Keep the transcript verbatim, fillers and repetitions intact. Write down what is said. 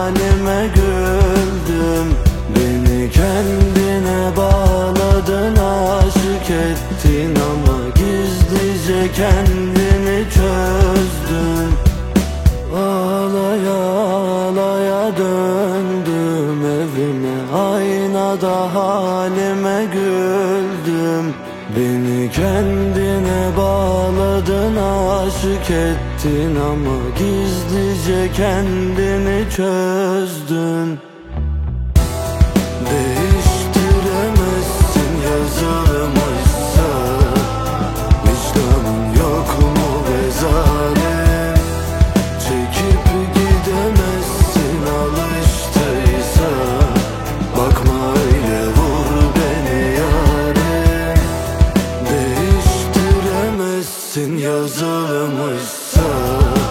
halime güldüm. Beni kendine bağladın, aşık ettin ama gizlice kendini çözdün. Ağlaya ağlaya döndüm evime, aynada halime güldüm. Beni kendine bağladın, aşık ettin ama gizlice kendini çözdün. Değiştiremezsin yazılmışsa, vicdanın yok mu be zalim? Çekip gidemezsin alıştıysa, bakma öyle vur beni yarim. Değiştiremezsin yazılmışsa,